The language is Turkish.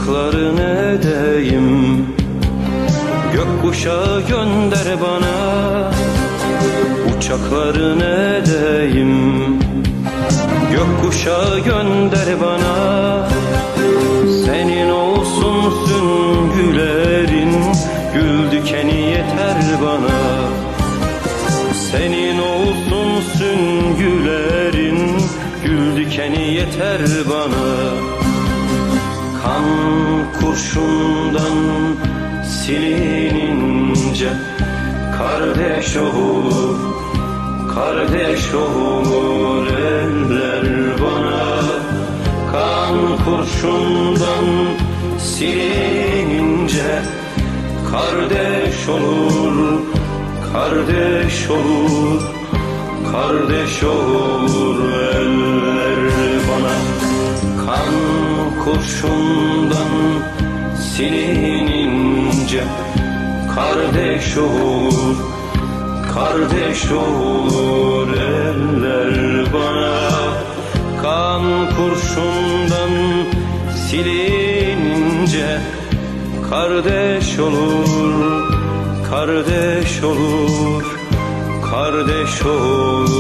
uçakları ne edeyim? Gökkuşağı gönder bana, uçakları ne edeyim? Gökkuşağı gönder bana. Senin olsun süngülerin, gül dikeni yeter bana. Senin olsun süngülerin, gül dikeni yeter bana. Kan kurşundan silinince kardeş olur, kardeş olur eller bana. Kan kurşundan silinince kardeş olur, kardeş olur, kardeş olur eller bana. Kan kurşundan silinince kardeş olur, kardeş olur eller bana. Kan kurşundan silinince kardeş olur, kardeş olur, kardeş olur.